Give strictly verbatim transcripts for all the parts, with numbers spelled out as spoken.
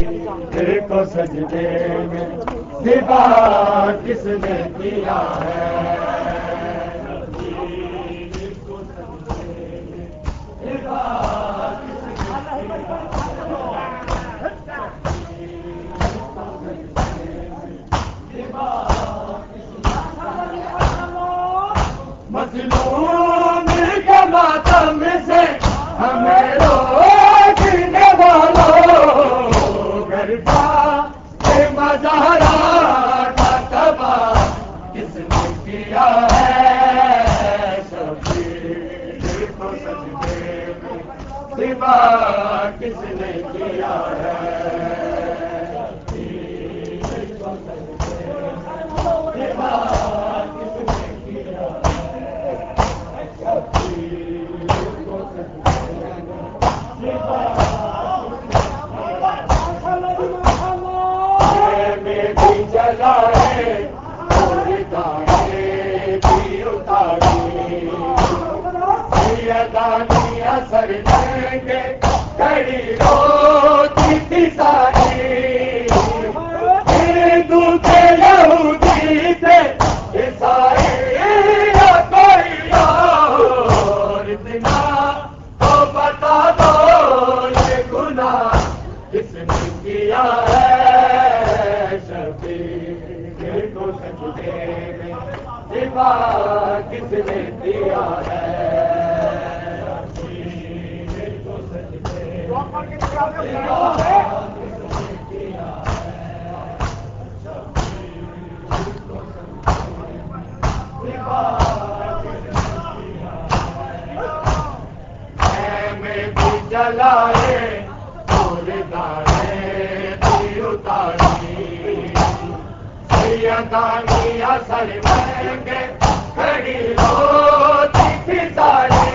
کو سجدے میں زبا کس نے کیا ہے مظلوم کے ماتم سے ہمیں روکنے والوں گربا کے مزارات کا تباہ کس نے کیا ہے شبیر کو سجدے میں زبا کس نے کیا ہے سر لیں کڑی روتی تھی ساری ہندو تھے یہودی تھے عیسائی یا کوئی اور اتنا تو بتا دو یہ گناہ کس نے کیا ہے شبیر کو سجدے میں زبا کس نے دیا ہے جلائے اور دانے بھی اتاری سیدانی اثر مہنگے کھڑی روتی تھی ساری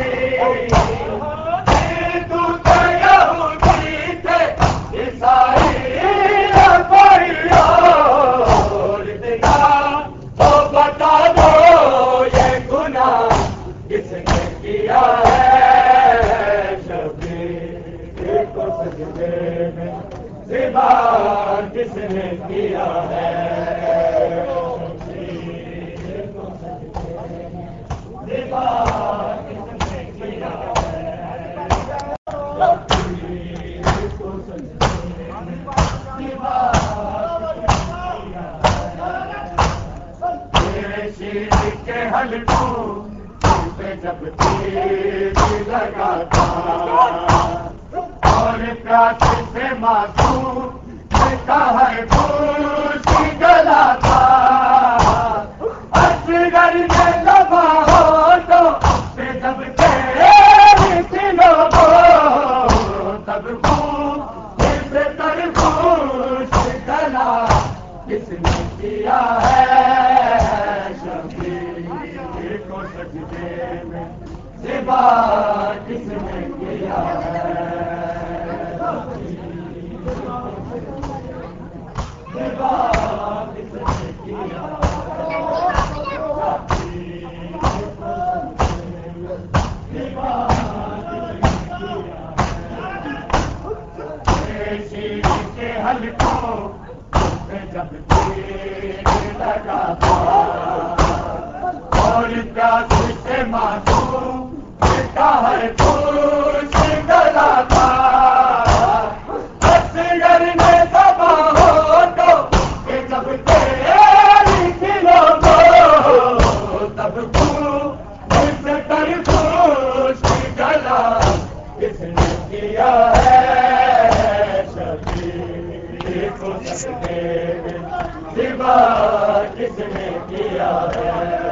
ہندو تھے یہودی تھے عیسائی یا کوئی اور دیا تو بتا دو یہ گناہ کس نے کیا ہے زبا کس نے کیا ہے زبا کس نے کیا ہے شیر کے حلقوں پہ جب تیر لگاتا اور پیاس سے معصوم کا ہے خوشی گلاتا اصغر نے لبا ہو تو جب تیری سنو تب خوب سے تر خوش گلا کس نے کیا ہے شبیر کو سجدے میں زبا کس نے کیا ہے جب تیر لگاتا اور پیاس سے معصوم کا ہے خوش گلاتا اصغر نے دبا ہو تو کہ جب تیری کھلو تب خوب سے کر خوش گلا کس نے کیا ہے شبیر کو سجدے میں زبا کس نے کیا ہے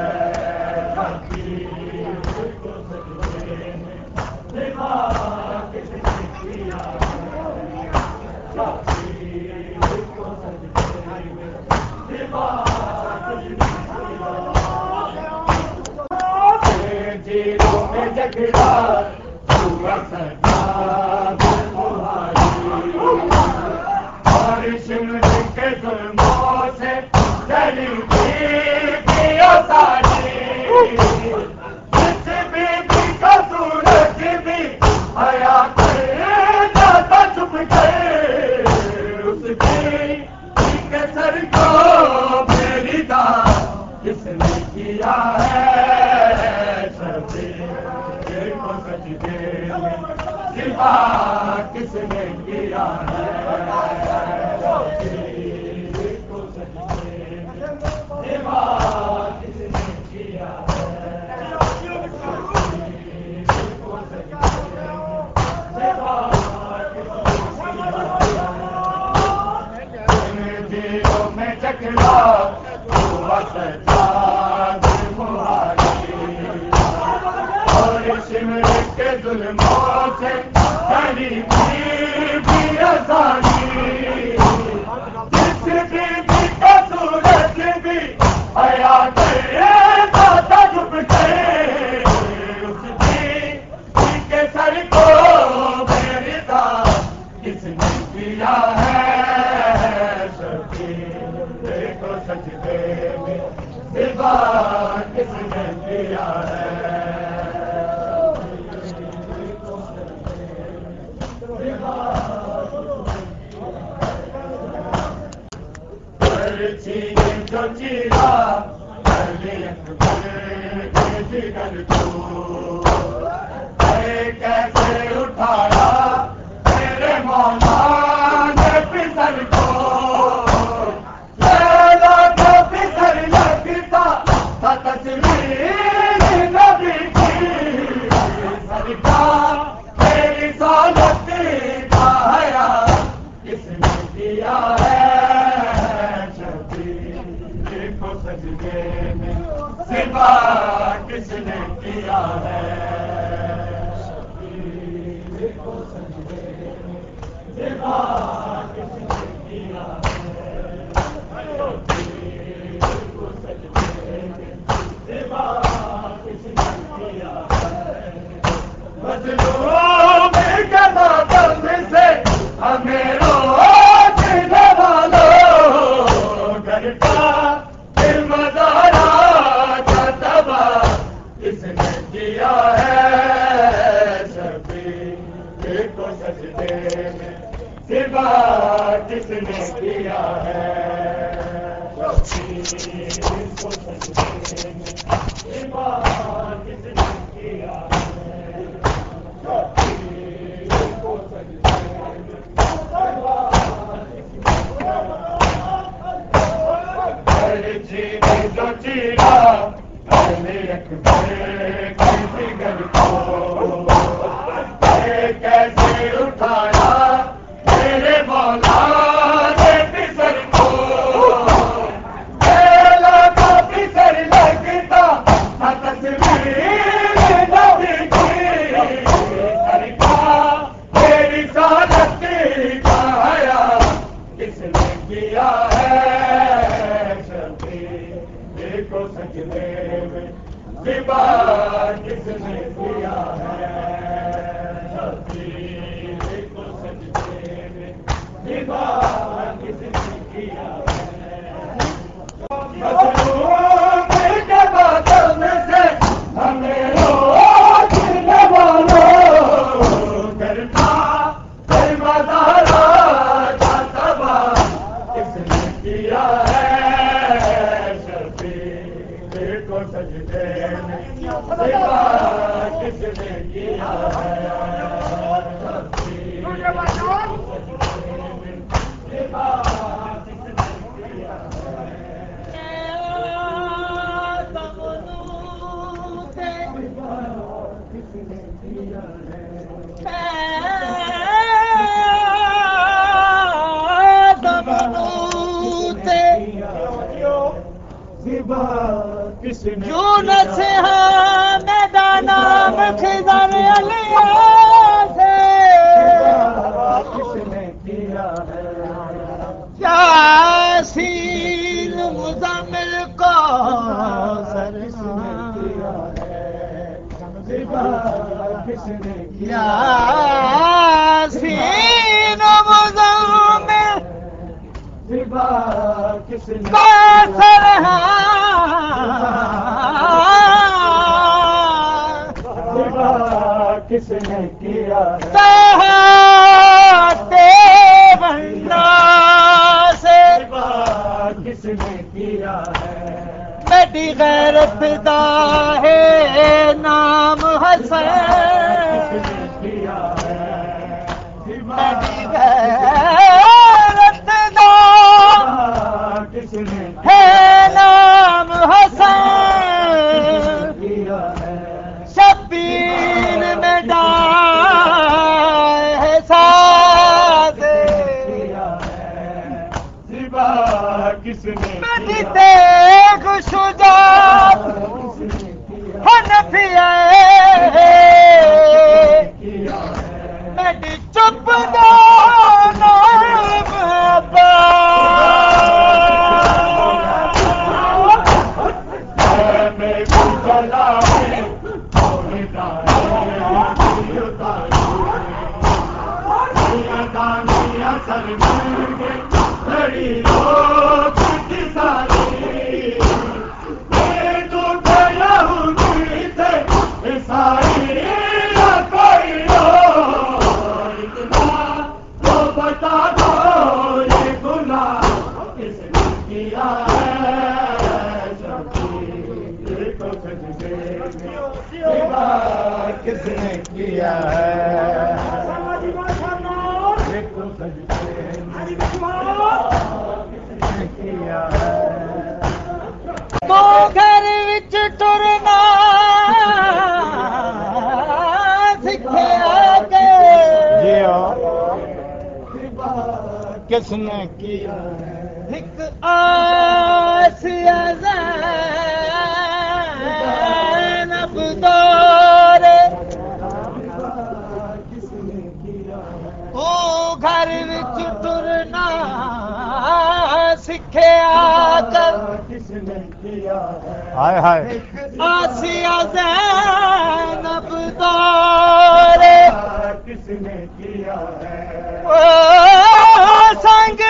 جیلوں میں جگڑا اور شمر کے ظلموں سے جلی ساری جس بی بی کا سورج بھی حیا کر جاتا چھپ کر اس سجدے کے سر کو میری دا کس نے کیا ہے شبیر کو سجدے میں سوا کس نے کیا ہے شبیر کو سجدے میں سوا کس نے کیا ہے شبیر کو سجدے میں سوا میں چکلا اور سمر کے ظلموں سے کری بھی آسانی جس بی کا سورج بھی آیا کرے دادا جھپ کے اس بی کے سر کو میرے دا کس نے کیا ہے کو سجدے میں سوا کس نے کیا ہے جو چیرا جگر کو کیسے اٹھایا میرے مولا نے پسر کو میری سالت کا حیا کس نے کیا ہے شبیر کو سجدے میں سوا کس نے کیا ہے شبیر کو سجدے میں سوا کس نے کیا ہے شبیر کو سجدے میں سوا کس نے کیا ہے مظلوم کے ماتم سے ہمیں روکنے والوں گھر کا دل مزارا تبا کس نے کیا ہے شبیر کو سجدے میں سوا کس نے کیا ہے شبیر کو سجدے میں سوا کس نے کیا ہے جو چیرا جگر کو کیسے اٹھایا میرے مولا نے پسر کو میلا کا پسر لگتا نہ تصویر نبی کی سرکار میری سالت کا حیا کس نے کیا ہے شبیر کو سجدے میں سوا کس نے کیا ہے شبیر کو سجدے میں سوا کس نے کیا ہے مظلوم کے باتوں سے ہمیں روکنے والوں گھر کا دل مزارا تبا کس نے کیا ہے شبیر کو سجدے میں سوا کس نے کیا ہے شبیر کو سجدے میں سوا کس نے کیا یونس ہے میدانہ خضر علیہ سے کس نے کیا ہے یاسین مزمل کو سر کیا ہے کس نے کیا یاسین مزمل کس نے کو سر کس نے کیا بننا میری غیرت دا ہے نام حسن میری غیرت دا ہے نام حسن شبیر میں ڈال ہے ساز کس نے میری دیکھ شجاعت حنفی ہے میری چپ دانا کس نے کیا ہے تو گھر وچ ٹرنا سکھیا کے کس نے کیا ایک آسیہ زینب دور تو گھر وچ ٹرنا سکھیا کر کس نے کیا ہائے ہائے آسیہ زینب دور کس نے کیا ہے سنگ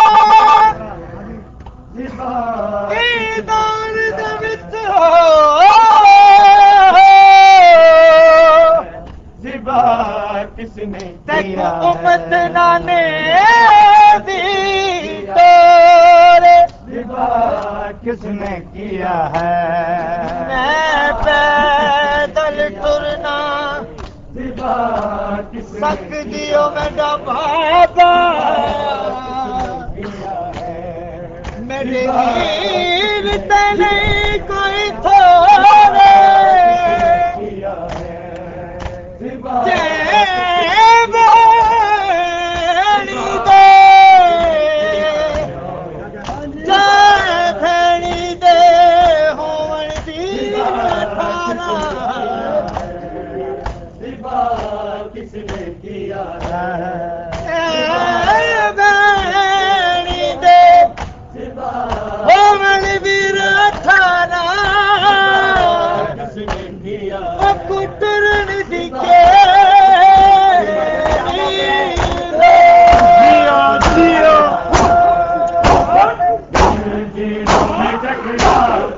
دار دمت ہو زبا کس نے تک کیا امت ہے نانے دی تورے زبا کس نے کیا ہے میں پیدل ٹرنا زبا کس نے سک دیو میرا بابا کیا ہے میرے ویر تے نہیں کوئی تھوڑے کیا ہے زبا جے بھیڑی دے جے بھیڑی دے ہون دی ٹھانا زبا کس نے کیا ہے اے بھیڑی دے زبا ہون ویر ٹھانا کس نے کیا او کٹرن دی کے جیو جیوں میں جگڑا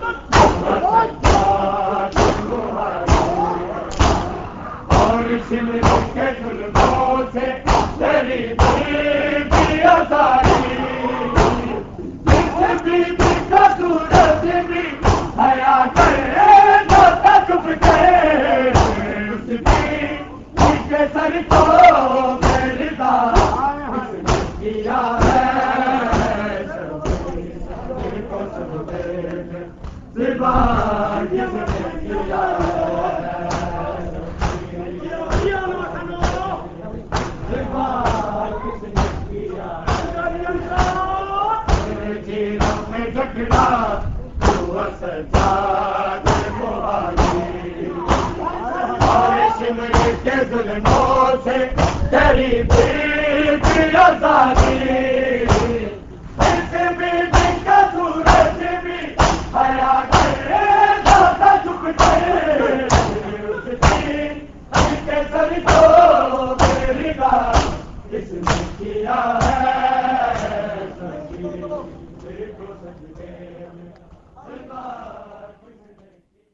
اور سمر کے ظلموں سے تیری دل کی آزادی جس بھی کا سورج بھی حیا کرے جو چپ کرے اس بھی اس کے سر کو میری داد کیا ہے زبا کس نے کیا زبا کس نے کیا جیلوں میں جھگڑا تو سجاد محالی اور سمر کے ظلموں سے تیری دل کی آزادی اس بھی دن کا سورج بھی حیا کرے جاتا چپ کرے اس دن کے سر کو میری بات کس نے کیا